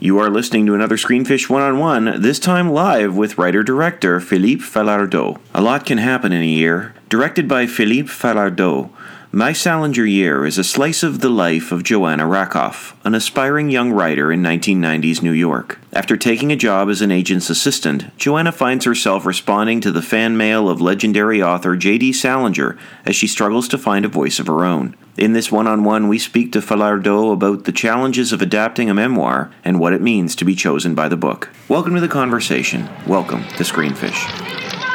You are listening to another Screenfish One-on-One, this time live with writer-director Philippe Falardeau. A lot can happen in a year. Directed by Philippe Falardeau, My Salinger Year is a slice of the life of Joanna Rakoff, an aspiring young writer in 1990s New York. After taking a job as an agent's assistant, Joanna finds herself responding to the fan mail of legendary author J.D. Salinger as she struggles to find a voice of her own. In this one-on-one, we speak to Falardeau about the challenges of adapting a memoir and what it means to be chosen by the book. Welcome to the conversation. Welcome to Screenfish.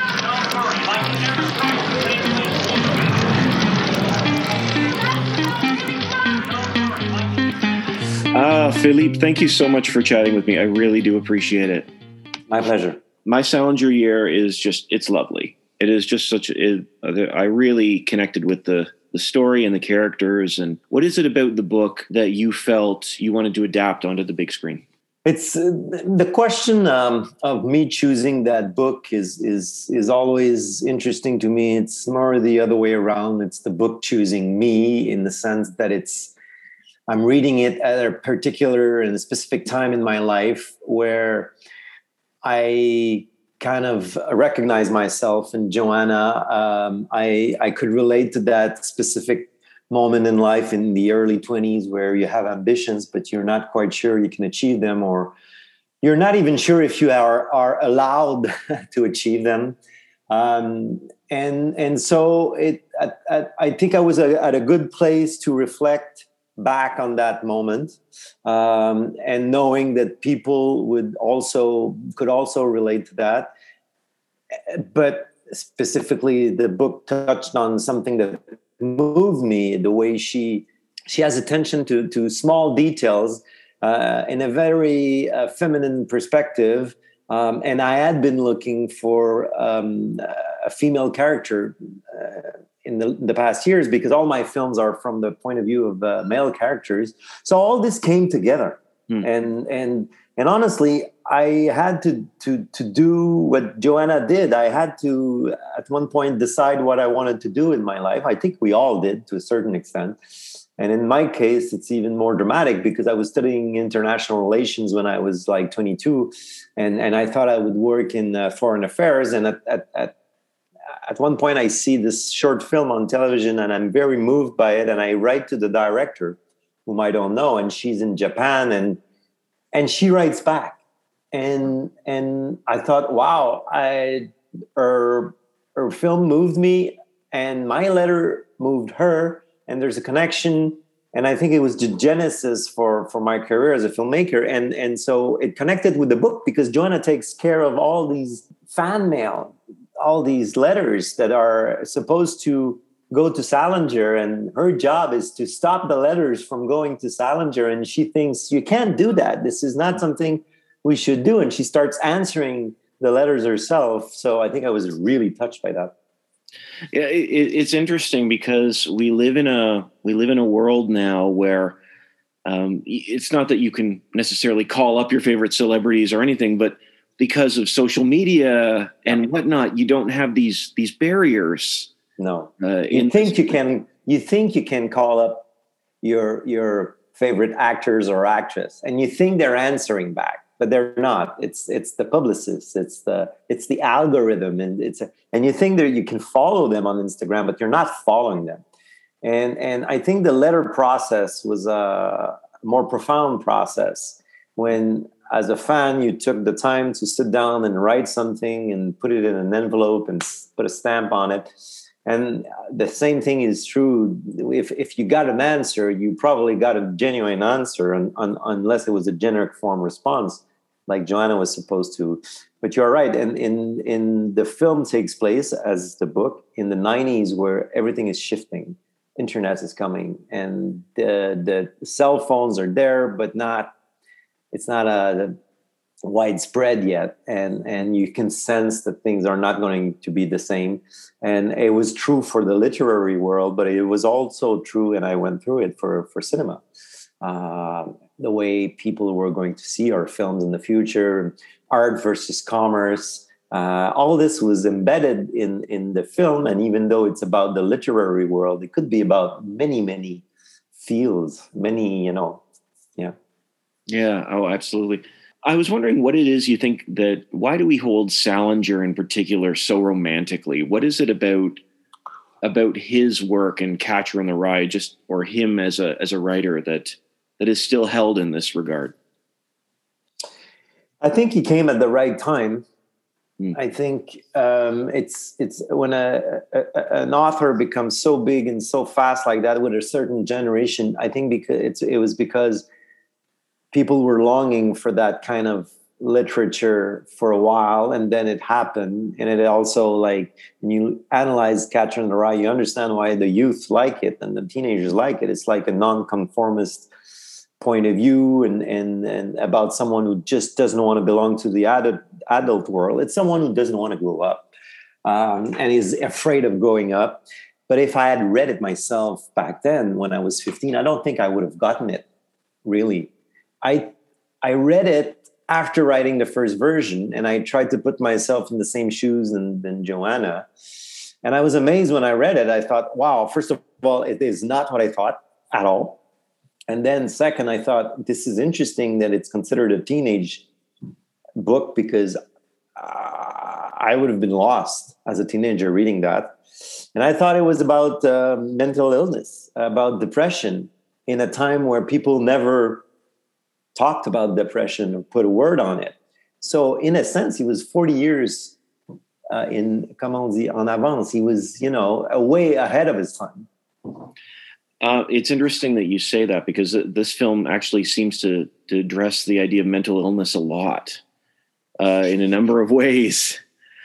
Philippe, thank you so much for chatting with me. I really do appreciate it. My pleasure. My Salinger Year is just, it's lovely. It is just I really connected with the story and the characters. And what is it about the book that you felt you wanted to adapt onto the big screen? It's the question of me choosing that book is always interesting to me. It's more the other way around. It's the book choosing me, in the sense that I'm reading it at a particular and a specific time in my life where I kind of recognize myself in Joanna. I could relate to that specific moment in life in the early 20s where you have ambitions, but you're not quite sure you can achieve them, or you're not even sure if you are allowed to achieve them. And so I think I was at a good place to reflect back on that moment, and knowing that people could also relate to that. But specifically, the book touched on something that moved me, the way she has attention to small details in a very feminine perspective. And I had been looking for a female character in the past years, because all my films are from the point of view of male characters. So all this came together. And honestly, I had to do what Joanna did. I had to, at one point, decide what I wanted to do in my life. I think we all did, to a certain extent. And in my case, it's even more dramatic, because I was studying international relations when I was like 22. And I thought I would work in foreign affairs. And at one point, I see this short film on television, and I'm very moved by it. And I write to the director, whom I don't know, and she's in Japan, and she writes back. And I thought, wow, her film moved me, and my letter moved her, and there's a connection. And I think it was the genesis for my career as a filmmaker. And so it connected with the book, because Joanna takes care of all these fan mail, all these letters that are supposed to go to Salinger, and her job is to stop the letters from going to Salinger. And she thinks, you can't do that. This is not something we should do. And she starts answering the letters herself. So I think I was really touched by that. Yeah, it's interesting, because we live in a world now where it's not that you can necessarily call up your favorite celebrities or anything, but because of social media and whatnot, you don't have these barriers. No, you think you can call up your favorite actors or actress, and you think they're answering back, but they're not. It's the publicists, it's the algorithm, and you think that you can follow them on Instagram, but you're not following them. And I think the letter process was a more profound process when, as a fan, you took the time to sit down and write something and put it in an envelope and put a stamp on it. And the same thing is true. If you got an answer, you probably got a genuine answer, unless it was a generic form response, like Joanna was supposed to. But you're right. And in the film takes place, as the book, in the 90s, where everything is shifting. Internet is coming, and the cell phones are there, but it's not widespread yet, and you can sense that things are not going to be the same. And it was true for the literary world, but it was also true, and I went through it for cinema. The way people were going to see our films in the future, art versus commerce, all this was embedded in the film. And even though it's about the literary world, it could be about many fields, yeah. Yeah. Oh, absolutely. I was wondering what it is you think that why do we hold Salinger in particular so romantically? What is it about his work and Catcher in the Rye, just or him as a writer that is still held in this regard? I think he came at the right time. Mm. I think it's when an author becomes so big and so fast like that with a certain generation. I think because it was because people were longing for that kind of literature for a while, and then it happened. And it also, like, when you analyze Catcher in the Rye, you understand why the youth like it and the teenagers like it. It's like a nonconformist point of view, and about someone who just doesn't want to belong to the adult world. It's someone who doesn't want to grow up, and is afraid of growing up. But if I had read it myself back then when I was 15, I don't think I would have gotten it, really. I I read it after writing the first version, and I tried to put myself in the same shoes than Joanna. And I was amazed when I read it. I thought, wow, first of all, it is not what I thought at all. And then second, I thought, this is interesting that it's considered a teenage book, because I would have been lost as a teenager reading that. And I thought it was about mental illness, about depression, in a time where people never talked about depression or put a word on it. So in a sense, he was 40 years in, comment on dit, en avance. He was, way ahead of his time. It's interesting that you say that, because this film actually seems to address the idea of mental illness a lot in a number of ways.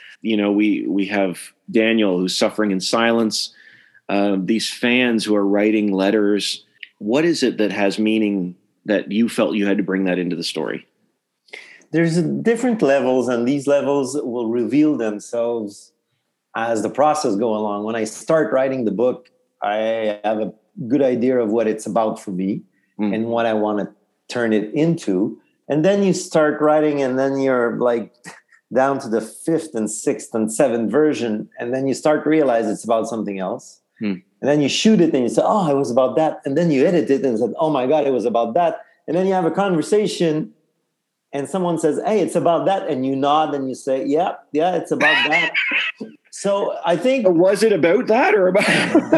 We have Daniel, who's suffering in silence, these fans who are writing letters. What is it that has meaning that you felt you had to bring that into the story? There's different levels, and these levels will reveal themselves as the process go along. When I start writing the book, I have a good idea of what it's about for me and what I want to turn it into. And then you start writing, and then you're like down to the fifth and sixth and seventh version. And then you start to realize it's about something else. And then you shoot it and you say, oh, it was about that. And then you edit it and say, oh my God, it was about that. And then you have a conversation and someone says, hey, it's about that. And you nod and you say, yeah, it's about that. So I think... Was it about that or about...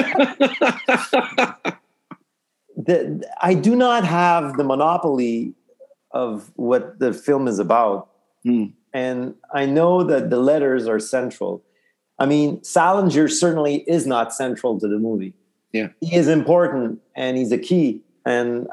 I do not have the monopoly of what the film is about. And I know that the letters are central. I mean, Salinger certainly is not central to the movie. Yeah, he is important and he's a key. And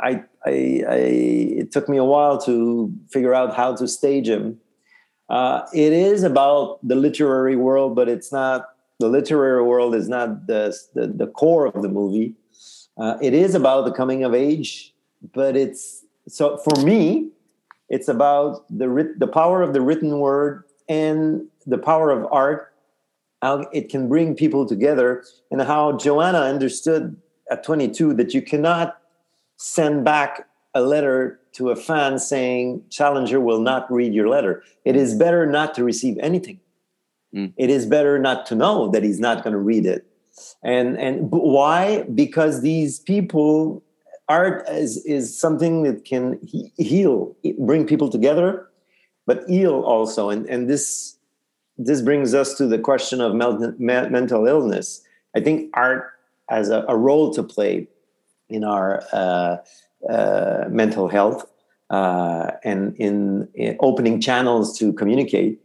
it took me a while to figure out how to stage him. It is about the literary world, but it's not. The literary world is not the core of the movie. It is about the coming of age, but so for me, it's about the power of the written word and the power of art, how it can bring people together, and how Joanna understood at 22 that you cannot send back a letter to a fan saying Salinger will not read your letter. It is better not to receive anything. It is better not to know that he's not going to read it. And why? Because these people, art is something that can heal, bring people together, but heal also. And this brings us to the question of mental illness. I think art has a role to play in our mental health and in opening channels to communicate.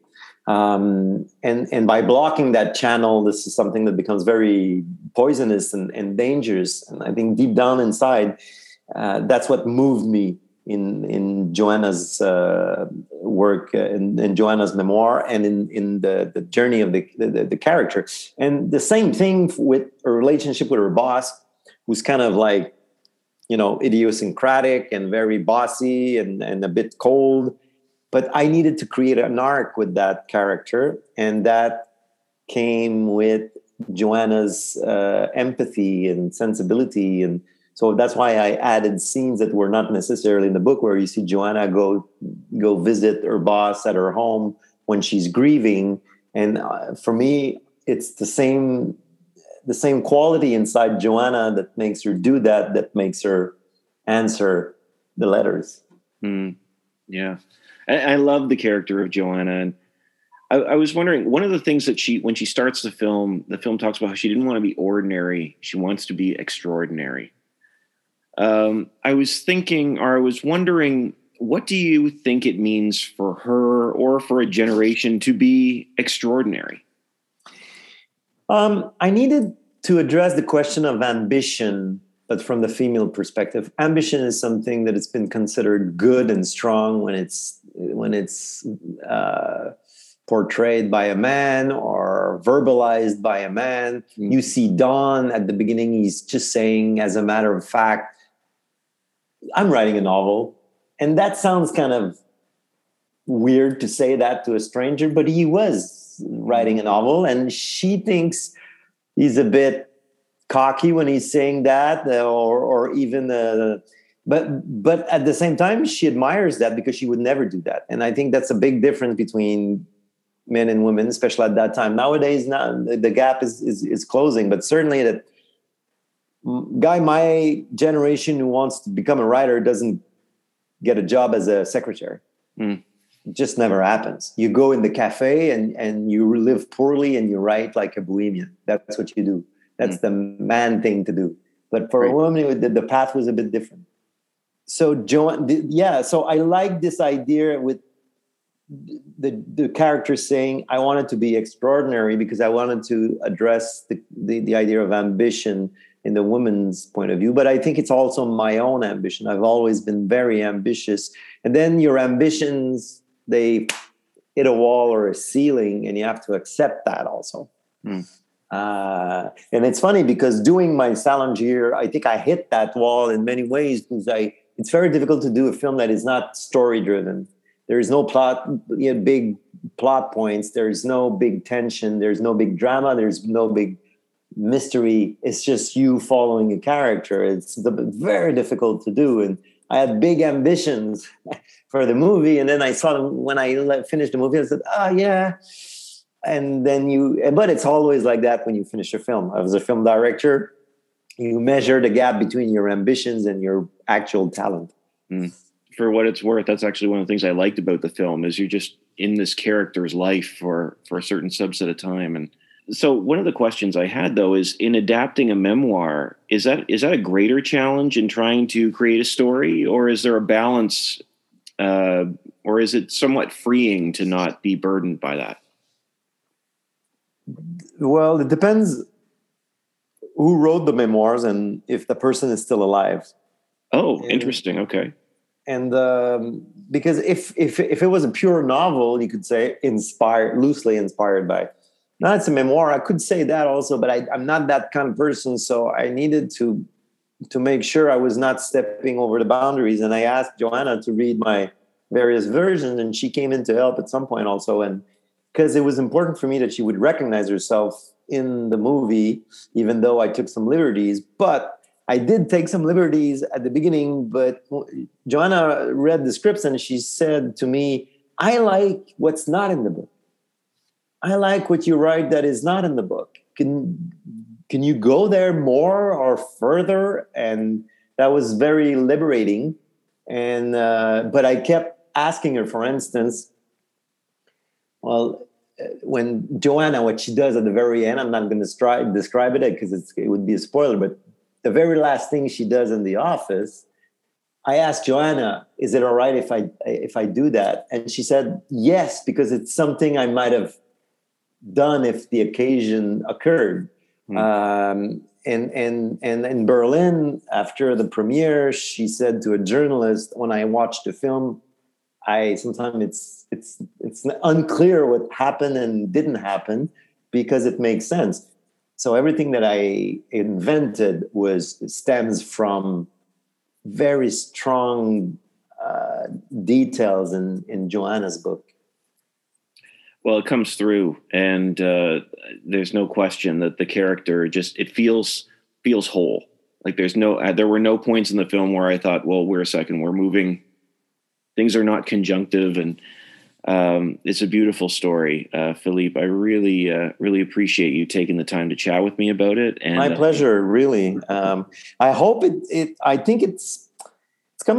And by blocking that channel, this is something that becomes very poisonous and dangerous. And I think deep down inside, that's what moved me in Joanna's work, in Joanna's memoir, and in the journey of the character. And the same thing with her relationship with her boss, who's kind of like, idiosyncratic and very bossy and a bit cold. But I needed to create an arc with that character, and that came with Joanna's empathy and sensibility. And so that's why I added scenes that were not necessarily in the book, where you see Joanna go visit her boss at her home when she's grieving. And for me, it's the same quality inside Joanna that makes her do that makes her answer the letters. Yeah. I love the character of Joanna. And I was wondering, one of the things that when she starts the film talks about how she didn't want to be ordinary. She wants to be extraordinary. I was wondering, what do you think it means for her or for a generation to be extraordinary? I needed to address the question of ambition, but from the female perspective. Ambition is something that has been considered good and strong when it's portrayed by a man or verbalized by a man. You see Don at the beginning, he's just saying, as a matter of fact, I'm writing a novel. And that sounds kind of weird to say that to a stranger, but he was writing a novel, and she thinks he's a bit cocky when he's saying that, or even but at the same time, she admires that because she would never do that. And I think that's a big difference between men and women, especially at that time. Nowadays, now the gap is closing, but certainly that guy my generation who wants to become a writer doesn't get a job as a secretary. It just never happens. You go in the cafe and you live poorly and you write like a bohemian. That's what you do. That's the man thing to do. But for a woman, the path was a bit different. So so I like this idea with the character saying, I wanted to be extraordinary because I wanted to address the idea of ambition in the woman's point of view. But I think it's also my own ambition. I've always been very ambitious. And then your ambitions, they hit a wall or a ceiling, and you have to accept that also. And it's funny because doing my Salinger, I think I hit that wall in many ways because it's very difficult to do a film that is not story driven. There is no plot, big plot points. There's no big tension. There's no big drama. There's no big mystery. It's just you following a character. It's very difficult to do. And I had big ambitions for the movie. And then I saw them when I finished the movie. I said, yeah. And then but it's always like that when you finish a film. I was a film director. You measure the gap between your ambitions and your actual talent. For what it's worth, that's actually one of the things I liked about the film is you're just in this character's life for a certain subset of time. And so one of the questions I had, though, is in adapting a memoir, is that a greater challenge in trying to create a story, or is there a balance, or is it somewhat freeing to not be burdened by that? Well, it depends who wrote the memoirs and if the person is still alive. Oh, interesting. Okay. And because if it was a pure novel, you could say loosely inspired by. Now it's a memoir. I could say that also, but I'm not that kind of person. So I needed to make sure I was not stepping over the boundaries. And I asked Joanna to read my various versions, and she came in to help at some point also. And because it was important for me that she would recognize herself in the movie, even though I took some liberties. But I did take some liberties at the beginning. But Joanna read the scripts and she said to me, I like what's not in the book. I like what you write that is not in the book. Can you go there more or further? And that was very liberating. And but I kept asking her, for instance, when Joanna, what she does at the very end, I'm not going to describe it because it would be a spoiler, but the very last thing she does in the office, I asked Joanna, is it all right if I do that? And she said, yes, because it's something I might have done if the occasion occurred. And in Berlin, after the premiere, she said to a journalist, when I watched the film, sometimes it's unclear what happened and didn't happen because it makes sense. So everything that I invented stems from very strong details in Joanna's book. Well, it comes through, and there's no question that the character it feels whole. Like there were no points in the film where I thought, well, wait a second, we're moving. Things are not conjunctive, and it's a beautiful story, Philippe. I really, really appreciate you taking the time to chat with me about it. And my pleasure, really. I hope I think it's coming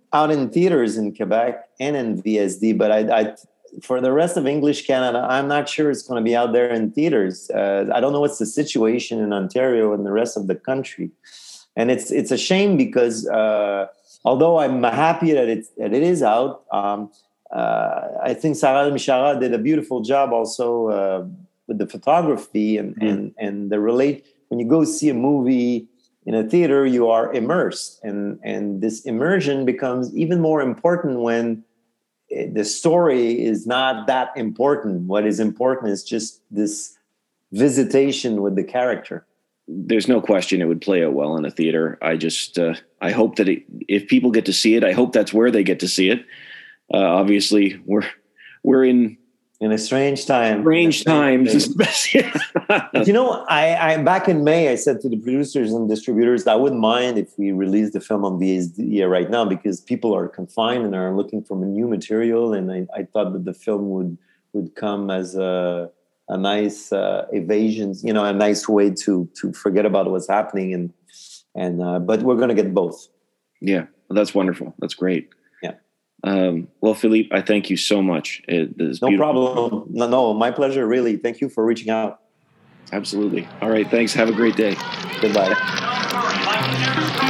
out in theaters in Quebec and in VSD, but I for the rest of English Canada, I'm not sure it's going to be out there in theaters. I don't know what's the situation in Ontario and the rest of the country, and it's a shame because although I'm happy that it is out, I think Sarah Michara did a beautiful job also with the photography and the relate. When you go see a movie in a theater, you are immersed, and this immersion becomes even more important when the story is not that important. What is important is just this visitation with the character. There's no question it would play out well in a theater. I just I hope that if people get to see it, I hope that's where they get to see it. Obviously, we're in a strange time. Strange times. You know, I back in May, I said to the producers and distributors, I wouldn't mind if we release the film on VSD right now because people are confined and are looking for new material. And I thought that the film would come as a nice evasion, you know, a nice way to forget about what's happening. But we're going to get both. Yeah, well, that's wonderful. That's great. Well, Philippe, I thank you so much. No problem. No, my pleasure, really. Thank you for reaching out. Absolutely. All right, thanks. Have a great day. Goodbye.